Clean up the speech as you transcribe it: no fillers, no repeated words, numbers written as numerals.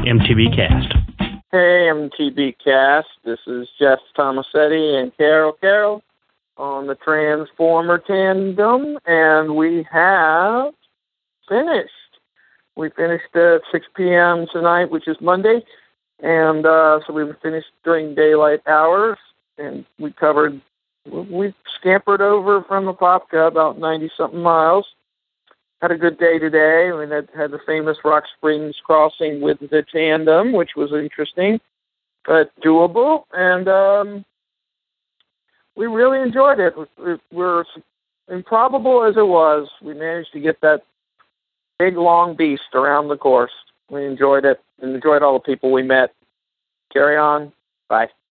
MTB Cast. Hey, MTB Cast. This is Jeff Tomasetti and Carol on the Transformer Tandem, and we have finished. We finished at 6 p.m. tonight, which is Monday, and so we finished during daylight hours, and we scampered over from Apopka about 90-something miles. Had a good day today. We had the famous Rock Springs crossing with the tandem, which was interesting, but doable. And we really enjoyed it. We're improbable as it was. We managed to get that big, long beast around the course. We enjoyed it and enjoyed all the people we met. Carry on. Bye.